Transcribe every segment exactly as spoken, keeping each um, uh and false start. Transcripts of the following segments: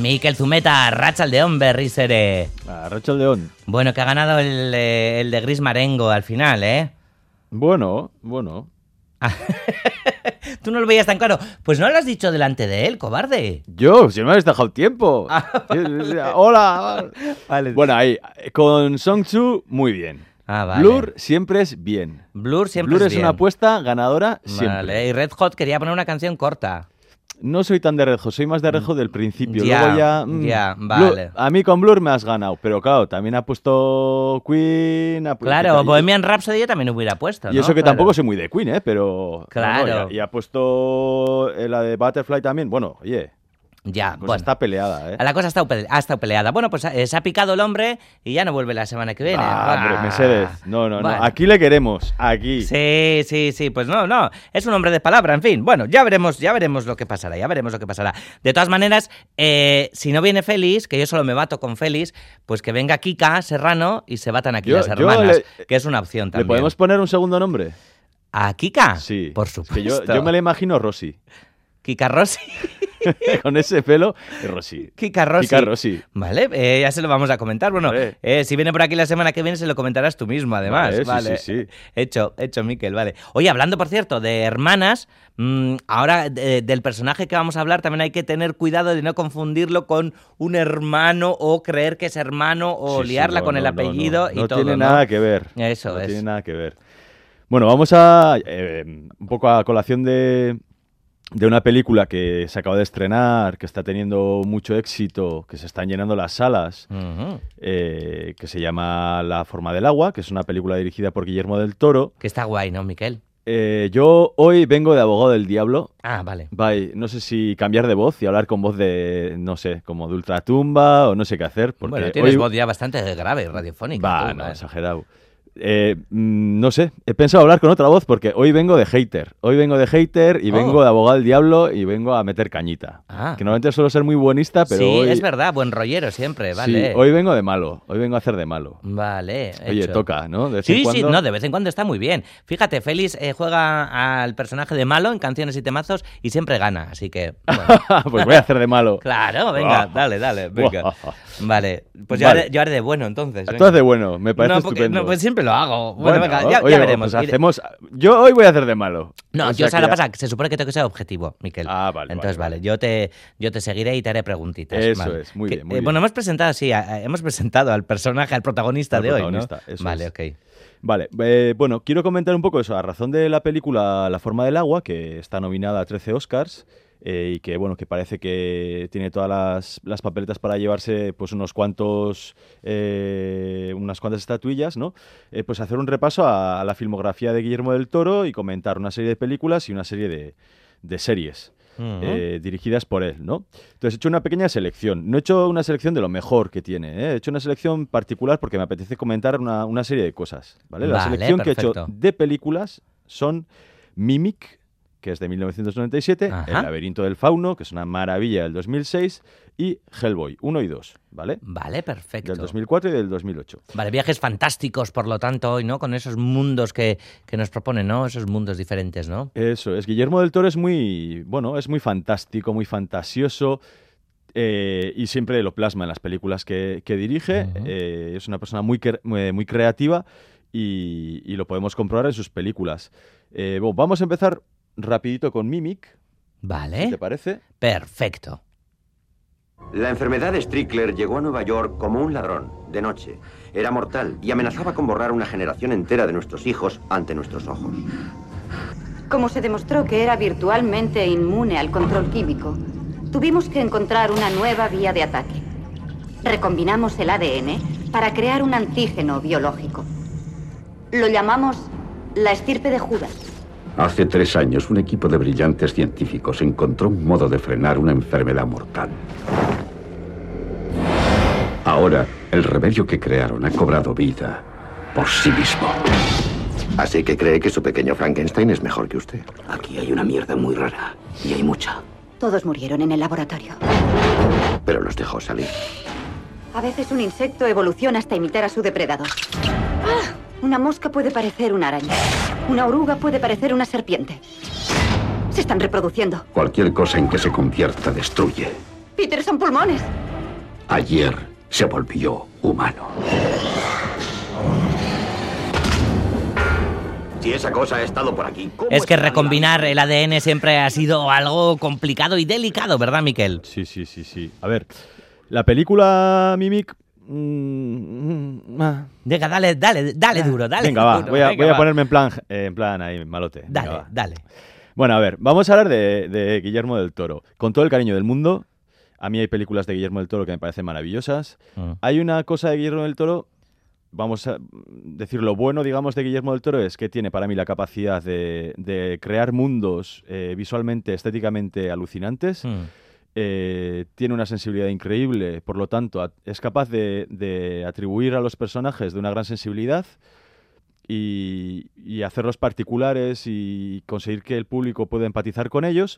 Mikel Zumeta, Arratsaldeon berriz ere. Arratsaldeon. Bueno, que ha ganado el, el de Gris Marengo al final, ¿eh? Bueno, bueno. Tú no lo veías tan claro. Pues no lo has dicho delante de él, cobarde. Yo, si no me habéis dejado tiempo. Ah, vale. Hola. Vale. Bueno, ahí, con Song-Chu, muy bien. Ah, vale. Blur siempre es bien. Blur siempre Blur es es bien. una apuesta ganadora siempre. Vale, y Red Hot quería poner una canción corta. No soy tan de Red Hot, soy más de Red Hot del principio. Ya, Luego ya... mm, ya, Blur- vale. a mí con Blur me has ganado, pero claro, también ha puesto Queen... Ha pu- Claro, y- Bohemian Rhapsody yo también hubiera puesto, Y ¿no? eso que Claro. tampoco soy muy de Queen, ¿eh? Pero... Claro. no, no, y, ha, y ha puesto eh, la de Butterfly también. Bueno, oye, Ya, la cosa bueno. está peleada, ¿eh? La cosa ha estado, pe- ha estado peleada. Bueno, pues eh, se ha picado el hombre y ya no vuelve la semana que viene. Ah, hombre, Ah. Mercedes. No, no, Bueno. no. Aquí le queremos. Aquí. Sí, sí, sí, pues no, no, es un hombre de palabra, en fin, bueno, ya veremos, ya veremos lo que pasará, ya veremos lo que pasará. De todas maneras, eh, si no viene Félix, que yo solo me bato con Félix, pues que venga Kika Serrano y se batan aquí Yo- las yo hermanas, le- que es una opción ¿Le también. podemos poner un segundo nombre? ¿A Kika? Sí. Por Es que supuesto. yo, yo me la imagino Rosy. Kika Rossi. Con ese pelo, es Rosy. Kika Rossi. Kika Rossi. Vale, eh, ya se lo vamos a comentar. Bueno, Vale. eh, si viene por aquí la semana que viene se lo comentarás tú mismo, además. Vale, sí, Vale, sí, sí. Hecho, hecho, Miquel, vale. Oye, hablando, por cierto, de hermanas, mmm, ahora de- del personaje que vamos a hablar también hay que tener cuidado de no confundirlo con un hermano o creer que es hermano o Sí, sí, liarla no, con el no, no, apellido no, y no todo, tiene ¿no? nada que ver. Eso no es. tiene nada que ver. Bueno, vamos a... eh, un poco a colación de... de una película que se acaba de estrenar, que está teniendo mucho éxito, que se están llenando las salas, Ujú. eh, que se llama La forma del agua, que es una película dirigida por Guillermo del Toro. Que está guay, ¿no, Miquel? Eh, yo hoy vengo de abogado del diablo. Ah, vale. Bye. No sé si cambiar de voz y hablar con voz de, no sé, como de ultratumba o no sé qué hacer. Porque Bueno, tienes hoy... voz ya bastante grave, radiofónica. Va, tú, no, ¿eh? exagerado. Eh, mm, no sé, he pensado hablar con otra voz porque hoy vengo de hater. Hoy vengo de hater y Oh. vengo de abogado del diablo y vengo a meter cañita. Ah. Que normalmente suelo ser muy buenista, pero sí, hoy... es verdad, buen rollero siempre, Sí, vale. hoy vengo de malo. Hoy vengo a hacer de malo. Vale, Oye, hecho. toca, ¿no? De vez en Sí, sí, cuando- no, de vez en cuando está muy bien. Fíjate, Félix eh, juega al personaje de malo en Canciones y Temazos y siempre gana, así que... bueno. Pues voy a hacer de malo. Claro, venga, Buah. dale, dale, venga. Buah. Vale, pues yo, Vale. haré, yo haré de bueno entonces. Tú venga. haces de bueno, me parece no, porque- estupendo. no, pues siempre lo hago. Bueno, venga, ya, ya oye, veremos. pues Iré- hacemos... Yo hoy voy a hacer de malo. No, O yo sea sabes lo que que pasa, que se supone que tengo que ser objetivo, Miquel. Ah, vale, Entonces, vale, vale, vale. Yo, te, yo te seguiré y te haré preguntitas. Eso vale. es, muy Que, bien, muy eh, bien. Bueno, hemos presentado, sí, a- a- hemos presentado al personaje, al protagonista Al de protagonista, hoy, ¿no? eso Vale, es. ok. Vale, eh, bueno, quiero comentar un poco eso, a razón de la película La forma del agua, que está nominada a trece Oscars, eh, y que, bueno, que parece que tiene todas las, las papeletas para llevarse, pues, unos cuantos, eh, unas cuantas estatuillas, ¿no? Eh, pues hacer un repaso a, a la filmografía de Guillermo del Toro y comentar una serie de películas y una serie de, de series. Ujú. eh, dirigidas por él, ¿no? Entonces he hecho una pequeña selección. No he hecho una selección de lo mejor que tiene, ¿eh? He hecho una selección particular porque me apetece comentar una, una serie de cosas, ¿vale? La Vale, selección que he perfecto. hecho de películas son Mimic, que es de mil novecientos noventa y siete, Ajá. El laberinto del fauno, que es una maravilla del dos mil seis, y Hellboy, uno y dos, ¿vale? Vale, perfecto. Del dos mil cuatro y del dos mil ocho. Vale, viajes fantásticos, por lo tanto, hoy, ¿no? Con esos mundos que, que nos proponen, ¿no? Esos mundos diferentes, ¿no? Eso es. Guillermo del Toro es muy, bueno, es muy fantástico, muy fantasioso. eh, y siempre lo plasma en las películas que, que dirige. Ujú. eh, es una persona muy, cre- muy, muy creativa y, y lo podemos comprobar en sus películas. Eh, bueno, vamos a empezar rapidito con Mimic, Vale. si te parece. Perfecto. La enfermedad de Strickler llegó a Nueva York como un ladrón, de noche. Era mortal y amenazaba con borrar una generación entera de nuestros hijos ante nuestros ojos. Como se demostró que era virtualmente inmune al control químico, tuvimos que encontrar una nueva vía de ataque. Recombinamos el A D N para crear un antígeno biológico. Lo llamamos la estirpe de Judas. Hace tres años, un equipo de brillantes científicos encontró un modo de frenar una enfermedad mortal. Ahora, el remedio que crearon ha cobrado vida por sí mismo. Así que cree que su pequeño Frankenstein es mejor que usted. Aquí hay una mierda muy rara. Y hay mucha. Todos murieron en el laboratorio. Pero los dejó salir. A veces un insecto evoluciona hasta imitar a su depredador. ¡Ah! Una mosca puede parecer una araña. Una oruga puede parecer una serpiente. Se están reproduciendo. Cualquier cosa en que se convierta destruye. Peter, son pulmones. Ayer se volvió humano. Si esa cosa ha estado por aquí, ¿cómo Es que está recombinar la- el A D N siempre ha sido algo complicado y delicado, ¿verdad, Miquel? Sí, sí, sí, sí. A ver, la película Mimic... mm, ah. Venga, dale, dale, dale duro, dale Venga, va, duro, voy a, venga, voy a va. ponerme en plan, eh, en plan ahí, malote. Venga, Dale, va. dale. Bueno, a ver, vamos a hablar de, de Guillermo del Toro. Con todo el cariño del mundo, a mí hay películas de Guillermo del Toro que me parecen maravillosas. Mm. Hay una cosa de Guillermo del Toro, vamos a decir lo bueno, digamos, de Guillermo del Toro es que tiene para mí la capacidad de, de crear mundos eh, visualmente, estéticamente alucinantes. Mm. Eh, tiene una sensibilidad increíble, por lo tanto, a- es capaz de, de atribuir a los personajes de una gran sensibilidad y, y hacerlos particulares y conseguir que el público pueda empatizar con ellos.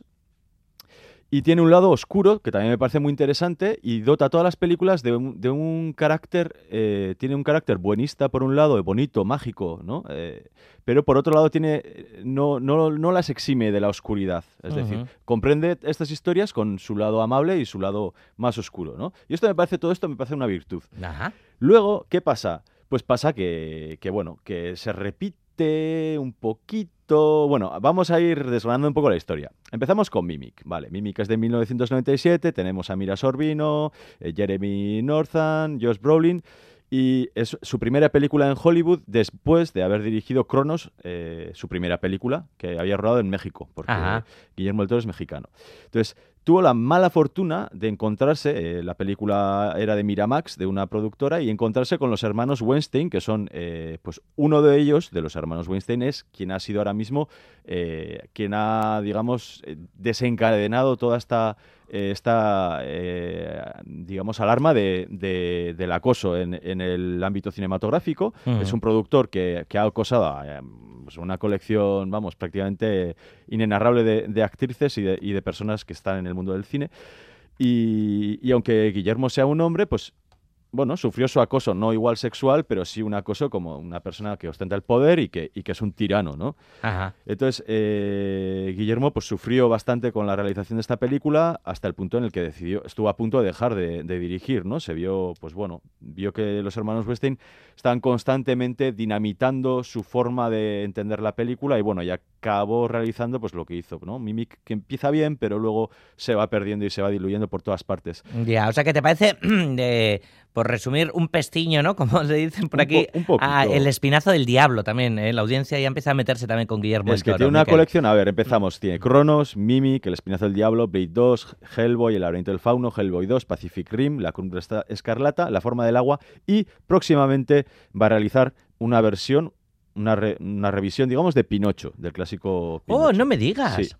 Y tiene un lado oscuro, que también me parece muy interesante, y dota a todas las películas de un, de un carácter, eh, tiene un carácter buenista por un lado, bonito, mágico, ¿no? Eh, pero por otro lado tiene, eh, no, no, no las exime de la oscuridad, es Ujú. decir, comprende estas historias con su lado amable y su lado más oscuro, ¿no? Y esto me parece, todo esto me parece una virtud. Ajá. Luego, ¿qué pasa? Pues pasa que, que, bueno, que se repite un poquito. Bueno, vamos a ir desgranando un poco la historia. Empezamos con Mimic, vale. Mimic es de mil novecientos noventa y siete, tenemos a Mira Sorvino, eh, Jeremy Northam, Josh Brolin, y es su primera película en Hollywood después de haber dirigido Cronos, eh, su primera película, que había rodado en México, porque Ajá. Guillermo del Toro es mexicano. Entonces, tuvo la mala fortuna de encontrarse, eh, la película era de Miramax, de una productora, y encontrarse con los hermanos Weinstein, que son, eh, pues uno de ellos, de los hermanos Weinstein, es quien ha sido ahora mismo, eh, quien ha, digamos, eh, desencadenado toda esta, eh, esta eh, digamos, alarma de, de- del acoso en, en el ámbito cinematográfico. Ujú. Es un productor que, que ha acosado a eh, pues una colección, vamos, prácticamente inenarrable de, de actrices y de, y de personas que están en el mundo del cine. Y, y aunque Guillermo sea un hombre, pues, bueno, sufrió su acoso, no igual sexual, pero sí un acoso como una persona que ostenta el poder y que, y que es un tirano, ¿no? Ajá. Entonces, eh, Guillermo pues sufrió bastante con la realización de esta película hasta el punto en el que decidió, estuvo a punto de dejar de, de dirigir, ¿no? Se vio, pues bueno, vio que los hermanos Weinstein estaban constantemente dinamitando su forma de entender la película y bueno, ya acabó realizando pues lo que hizo, ¿no? Mimic, que empieza bien, pero luego se va perdiendo y se va diluyendo por todas partes. Ya, o sea que te parece, de, por resumir, un pestiño, ¿no? Como se dicen por Un aquí, po- un poquito. a el espinazo del diablo también, ¿eh? La audiencia ya empieza a meterse también con Guillermo Es del que Toro, tiene una Miquel. colección, a ver, empezamos, tiene Cronos, Mimic, El Espinazo del Diablo, Blade dos, Hellboy, El laberinto del fauno, Hellboy dos, Pacific Rim, La cumbre esta- escarlata, La forma del agua y próximamente va a realizar una versión, una, re- una revisión, digamos, de Pinocho, del clásico Pinocho. Oh, no me digas. Sí.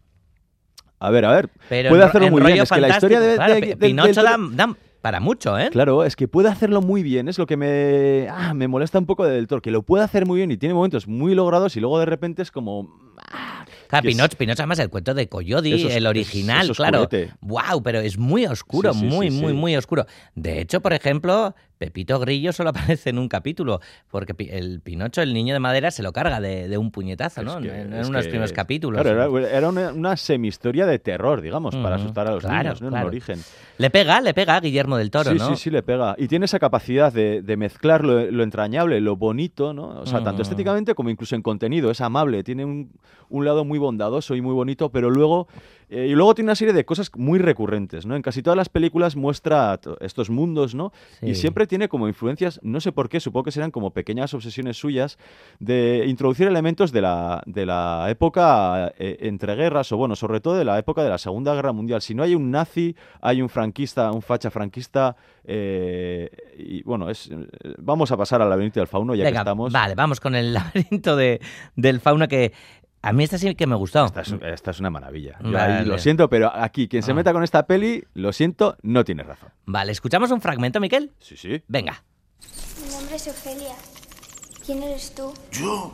A ver, a ver, Pero puede en ro- hacerlo en muy bien, rollo es que la historia de, fantástico, de- claro, de- Pi- del Pinocho da, Toro- da para mucho, ¿eh? Claro, es que puede hacerlo muy bien, es lo que me, ah, me molesta un poco de Del Toro, que lo puede hacer muy bien y tiene momentos muy logrados y luego de repente es como... Claro, que es- Pinocho, Pinocho además el cuento de Coyote, Eso es- el original, es- es claro. oscurete. Wow, pero es muy oscuro, Sí, sí, muy, sí, muy, sí. muy oscuro. De hecho, por ejemplo, Pepito Grillo solo aparece en un capítulo, porque Pi- el Pinocho, el niño de madera, se lo carga de, de un puñetazo, ¿no? Es que- en en es unos que- primeros capítulos. Claro, era, era una, una semi-historia de terror, digamos, para Ujú, asustar a los claro, niños, ¿no? En claro. el origen. Le pega, le pega a Guillermo del Toro, sí, ¿no? sí, sí, le pega. Y tiene esa capacidad de, de mezclar lo, lo entrañable, lo bonito, ¿no? O sea, tanto Mm. estéticamente como incluso en contenido. Es amable, tiene un, un lado muy bondadoso y muy bonito, pero luego... eh, y luego tiene una serie de cosas muy recurrentes, ¿no? En casi todas las películas muestra to- estos mundos, ¿no? Sí. Y siempre tiene como influencias, no sé por qué, supongo que serán como pequeñas obsesiones suyas, de introducir elementos de la, de la época eh, entre guerras, o bueno, sobre todo de la época de la Segunda Guerra Mundial. Si no hay un nazi, hay un franquista, un facha franquista, eh, y bueno, es eh, vamos a pasar al laberinto del fauno, ya Venga, que estamos. vale, vamos con el laberinto de, del fauno que... A mí esta sí que me gustó. Esta es, esta es una maravilla. Yo Vale. ahí lo siento, pero aquí quien se Ah. meta con esta peli, lo siento, no tiene razón. Vale, ¿escuchamos un fragmento, Miquel? Sí, sí. Venga. Mi nombre es Ofelia. ¿Quién eres tú? ¿Yo?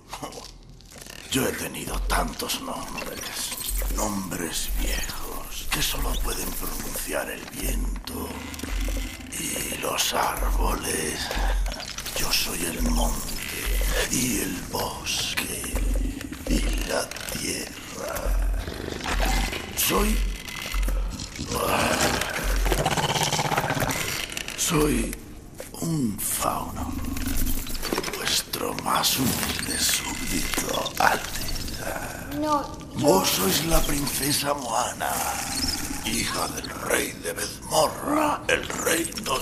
Yo he tenido tantos nombres. Nombres viejos que solo pueden pronunciar el viento y los árboles. Yo soy el monte y el bosque y la tierra. Soy... Soy un fauno. Vuestro más humilde súbdito, Alteza. No, yo... Vos sois la princesa Moana, hija del rey de Bedmorra, el reino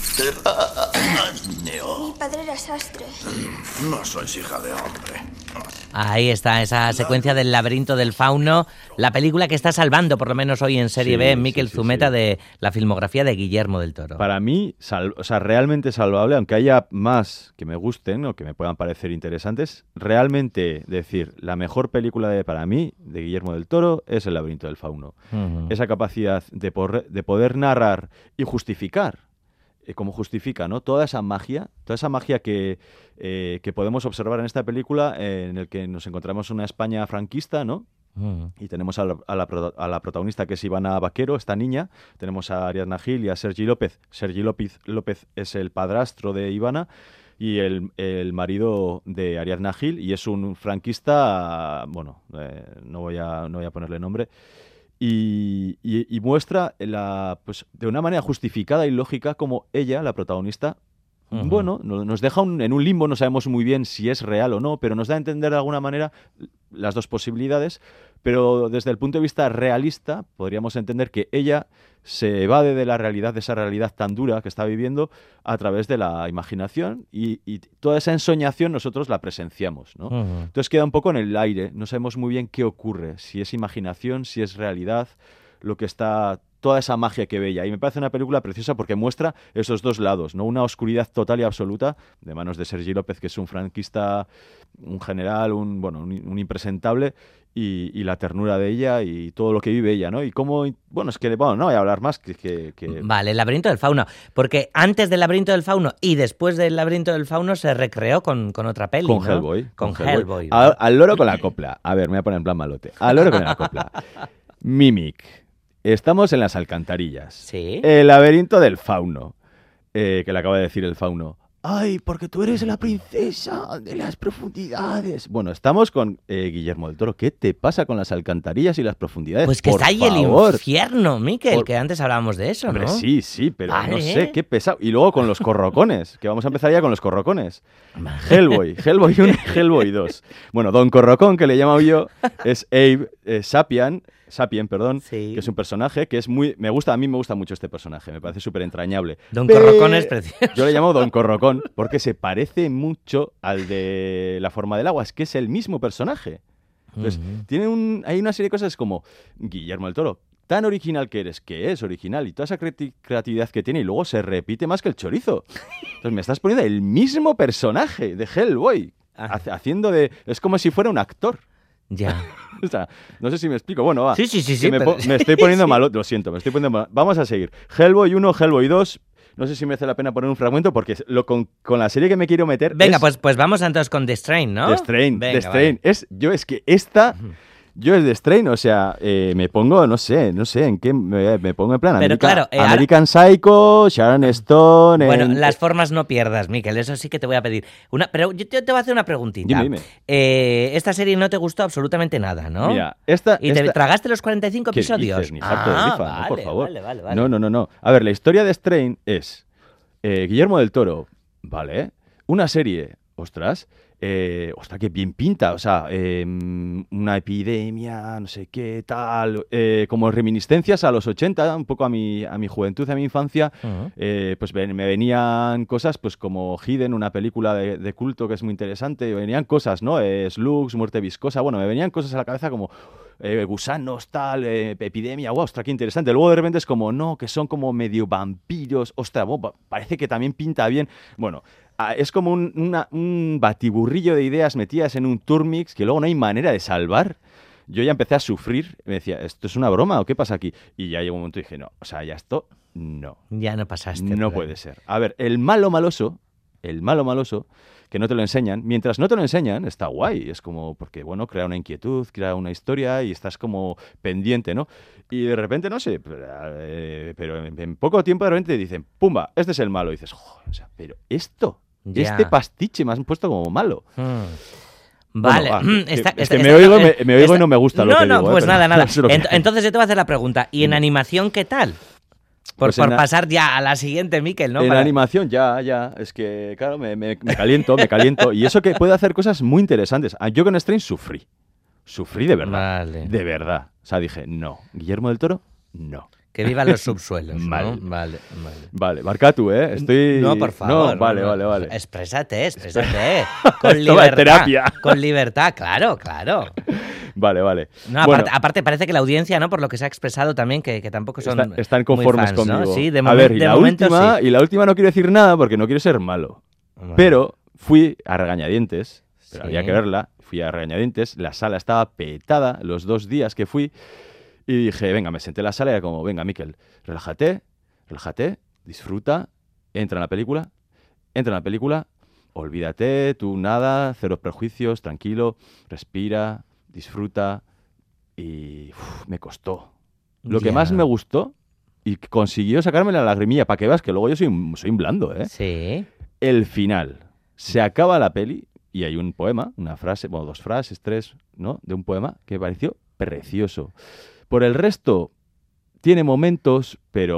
subterráneo. Mi padre era sastre. No sois hija de hombre. Ahí está, esa secuencia del laberinto del fauno, la película que está salvando, por lo menos hoy en Serie Sí, B, Miquel sí, sí, Zumeta, sí. de la filmografía de Guillermo del Toro. Para mí, sal- o sea, realmente salvable, aunque haya más que me gusten o que me puedan parecer interesantes, realmente decir, la mejor película de, para mí, de Guillermo del Toro, es El laberinto del fauno. Ujú. Esa capacidad de, por- de poder narrar y justificar, eh, como justifica, ¿no? Toda esa magia, toda esa magia que, eh, que podemos observar en esta película, eh, en el que nos encontramos una España franquista, ¿no? Ujú. Y tenemos a la, a, la, pro- a la protagonista, que es Ivana Vaquero, esta niña. Tenemos a Ariadna Gil y a Sergi López. Sergi López, López es el padrastro de Ivana y el, el marido de Ariadna Gil. Y es un franquista, bueno, eh, no, voy a, no voy a ponerle nombre. Y, y- y muestra la, pues, de una manera justificada y lógica como ella, la protagonista, Ujú. bueno, no- nos deja un- en un limbo, no sabemos muy bien si es real o no, pero nos da a entender de alguna manera las dos posibilidades, pero desde el punto de vista realista podríamos entender que ella se evade de la realidad, de esa realidad tan dura que está viviendo a través de la imaginación y, y toda esa ensoñación nosotros la presenciamos, ¿no? Ujú. Entonces queda un poco en el aire, no sabemos muy bien qué ocurre, si es imaginación, si es realidad, lo que está, toda esa magia que ve ella. Y me parece una película preciosa porque muestra esos dos lados, ¿no? Una oscuridad total y absoluta de manos de Sergi López, que es un franquista, un general, un, bueno, un, un impresentable, y, y la ternura de ella y todo lo que vive ella, ¿no? Y cómo, bueno, es que, bueno, no voy a hablar más que... que, que- Vale, el laberinto del fauno. Porque antes del laberinto del fauno y después del laberinto del fauno se recreó con, con otra peli, Con ¿no? Hellboy. Con Hellboy. A- al loro con la copla. A ver, me voy a poner en plan malote. Al loro con la copla. Mimic. Estamos en las alcantarillas. Sí. El laberinto del fauno. Eh, que le acaba de decir el fauno. Ay, porque tú eres la princesa de las profundidades. Bueno, estamos con eh, Guillermo del Toro. ¿Qué te pasa con las alcantarillas y las profundidades? Pues que Por está ahí el favor. infierno, Miquel, Por- que antes hablábamos de eso, Hombre, ¿no? sí, sí, pero no Vale. sé, qué pesado. Y luego con los corrocones, que vamos a empezar ya con los corrocones. Hellboy, Hellboy uno y Hellboy dos. Bueno, Don Corrocón, que le he llamado yo, es Abe eh, Sapien, Sapien, perdón, Sí. que es un personaje que es muy... Me gusta, a mí me gusta mucho este personaje, me parece súper entrañable. Don Pe- Corrocón es precioso. Yo le llamo Don Corrocón porque se parece mucho al de La forma del agua, es que es el mismo personaje. Entonces, Ujú. tiene un, hay una serie de cosas como Guillermo del Toro, tan original que eres, que es original, y toda esa creati- creatividad que tiene, y luego se repite más que el chorizo. Entonces me estás poniendo el mismo personaje de Hellboy, Ah. ha- haciendo de... Es como si fuera un actor. Ya. O sea, no sé si me explico. Bueno, va. Sí, sí, sí, que sí, me, pero- po- me estoy poniendo sí. malo, lo siento, me estoy poniendo malo. Vamos a seguir. Hellboy uno, Hellboy dos. No sé si merece la pena poner un fragmento porque lo, con, con la serie que me quiero meter Venga, es pues, pues vamos entonces con The Strain, ¿no? The Strain. Venga, The Strain. Es, yo es que esta... Yo es The Strain, o sea, eh, me pongo, no sé, no sé, en qué me, me pongo en plan. Pero America- claro, eh, ahora- American Psycho, Sharon Stone... Bueno, en- las formas no pierdas, Miquel, eso sí que te voy a pedir. Una, pero yo te, te voy a hacer una preguntita. Dime, dime. Eh, esta serie no te gustó absolutamente nada, ¿no? Mira, esta... ¿Y te esta- tragaste los cuarenta y cinco ¿Qué episodios? dices? Ni farto de ah, rifa, vale, no, por favor. Vale, vale, vale. No, no, no, no. A ver, la historia de Strain es eh, Guillermo del Toro, vale, una serie, ostras, eh, ostras, qué bien pinta, o sea, eh, una epidemia, no sé qué, tal, eh, como reminiscencias a los ochenta, un poco a mi, a mi juventud, a mi infancia, Ujú. eh, pues ven- me venían cosas pues como Hidden, una película de, de culto que es muy interesante, me venían cosas, ¿no? Eh, Slugs, Muerte Viscosa, bueno, me venían cosas a la cabeza como eh, gusanos, tal, eh, epidemia, wow, ostras, qué interesante. Luego de repente es como, no, que son como medio vampiros, ostras, wow, pa- parece que también pinta bien. Bueno, ah, es como un, una- un batiburrillo de ideas metidas en un turmix que luego no hay manera de salvar. Yo ya empecé a sufrir, me decía, ¿esto es una broma o qué pasa aquí? Y ya llegó un momento y dije, no, o sea, ya esto, no. Ya no pasaste. No por ahí. puede ser. A ver, el malo maloso, el malo maloso, que no te lo enseñan, mientras no te lo enseñan, está guay. Es como, porque, bueno, crea una inquietud, crea una historia y estás como pendiente, ¿no? Y de repente, no sé, pero, eh, pero en, en poco tiempo de repente te dicen, pumba, este es el malo. Y dices, joder, o sea, pero esto, Ya. este pastiche me has puesto como malo. Hmm. Vale, Bueno, va, Mm, que- está- es está- que me está- oigo, eh, me- me oigo y está- no me gusta lo no, que no, digo, eh, pues pero nada, nada. eso es lo que Ent- hay. entonces yo te voy a hacer la pregunta. ¿Y en Dime. animación qué tal? Por, Pues por en a- pasar ya a la siguiente, Miquel, ¿no? En Para- animación, ya, ya. Es que, claro, me, me- me caliento, me caliento. Y eso que puede hacer cosas muy interesantes. Ah, yo con Strain sufrí. Sufrí de verdad. Vale. De verdad. O sea, dije, no. Guillermo del Toro, no. Que vivan los subsuelos, ¿no? Mal. Vale, vale. Vale, marca tú, ¿eh? Estoy... No, por favor. No, vale, no, no. vale, vale. Exprésate, exprésate. Con Esto va de libertad. terapia. Con libertad, claro, claro. Vale, vale. No, Bueno, aparte, aparte parece que la audiencia, ¿no? Por lo que se ha expresado también, que, que tampoco son está- están muy conformes fans, ¿no? conmigo. Sí, de, A momen- ver, y de la momento última, sí. y la última no quiero decir nada porque no quiero ser malo. Vale. Pero fui a regañadientes, pero Sí. había que verla, fui a regañadientes, la sala estaba petada los dos días que fui y dije, venga, me senté en la sala y era como, venga, Miquel, relájate, relájate, disfruta, entra en la película, entra en la película, olvídate, tú nada, cero prejuicios, tranquilo, respira, disfruta y uf, me costó. Lo que Ya. más me gustó y consiguió sacarme la lagrimilla, para que veas que luego yo soy un, soy un blando, ¿eh? Sí. El final. Se acaba la peli y hay un poema, una frase, bueno, dos frases, tres, ¿no? De un poema que me pareció precioso. Por el resto, tiene momentos,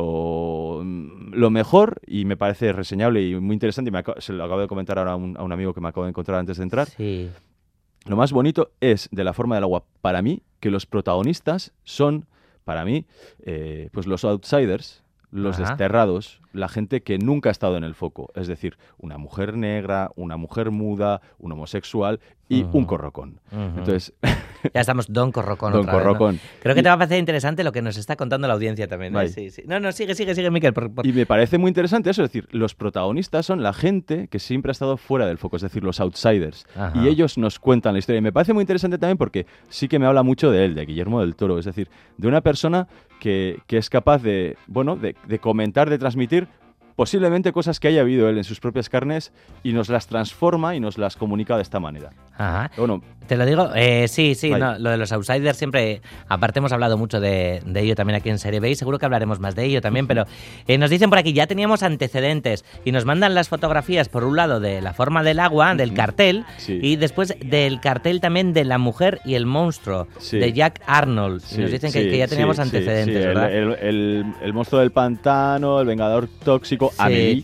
pero mm, lo mejor, y me parece reseñable y muy interesante, y me aca- se lo acabo de comentar ahora a un, a un amigo que me acabo de encontrar antes de entrar, Sí. lo más bonito es, de La forma del agua, para mí, que los protagonistas son, para mí, eh, pues los outsiders, los Ajá. desterrados, la gente que nunca ha estado en el foco. Es decir, una mujer negra, una mujer muda, un homosexual y Ujú. un corrocón. Ujú. Entonces, Ya estamos Don Corrocón Don otra vez, ¿no? Corrocón. Creo que Y- te va a parecer interesante lo que nos está contando la audiencia también. ¿eh? Vale. Sí, sí. No, no, sigue, sigue, sigue, Miquel. por- por- Y me parece muy interesante eso, es decir, los protagonistas son la gente que siempre ha estado fuera del foco, es decir, los outsiders. Ajá. Y ellos nos cuentan la historia. Y me parece muy interesante también porque sí que me habla mucho de él, de Guillermo del Toro, es decir, de una persona que, que es capaz de, bueno, de, de comentar, de transmitir posiblemente cosas que haya vivido él en sus propias carnes y nos las transforma y nos las comunica de esta manera. Ajá. Bueno, Te lo digo, eh, sí, sí, Vale. no, lo de los outsiders siempre, aparte hemos hablado mucho de, de ello también aquí en Serie B y seguro que hablaremos más de ello también, pero eh, nos dicen por aquí, ya teníamos antecedentes y nos mandan las fotografías por un lado de La forma del agua, del cartel, Sí. y después del cartel también de La mujer y el monstruo, Sí. de Jack Arnold, y sí, nos dicen que, sí, que ya sí, teníamos sí, antecedentes, sí, el- ¿verdad? El, el- el monstruo del pantano, el vengador tóxico, Sí. Amélie.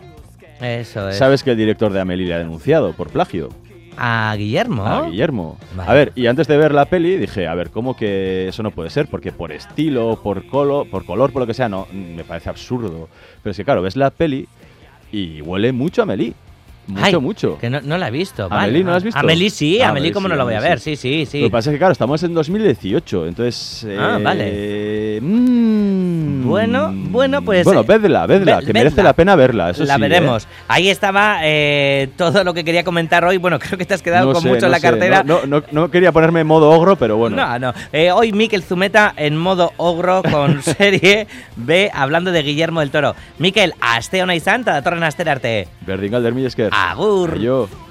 Eso es. Sabes que el director de Amélie le ha denunciado por plagio. A Guillermo. A Guillermo. Vale. A ver, y antes de ver la peli dije, a ver, ¿cómo que eso no puede ser? Porque por estilo, por colo, por color, por lo que sea, no, me parece absurdo. Pero es que claro, ves la peli y huele mucho a Amélie. Mucho, Ay, mucho. Que no, no la he visto. ¿Amélie vale, no la has vale. visto? Amélie sí, Ah, Amélie Amélie cómo sí, no la voy a Amélie ver, sí. sí, sí, sí. Lo que pasa es que, claro, estamos en dos mil dieciocho, entonces... Ah, eh, vale. mm, Bueno, bueno, pues, Bueno, eh, vedla, vedla, ve- que merece vedla. la pena verla, eso la sí, ¿eh? veremos. Ahí estaba eh, todo lo que quería comentar hoy. Bueno, creo que te has quedado No con sé, mucho no en la sé, cartera. No, no, no, no quería ponerme en modo ogro, pero bueno. No, no. Eh, hoy Miquel Zumeta en modo ogro con serie B hablando de Guillermo del Toro. Miquel, aste ona izan, eta datorren astera arte. Berdin galder mila esker. Agur. Aio.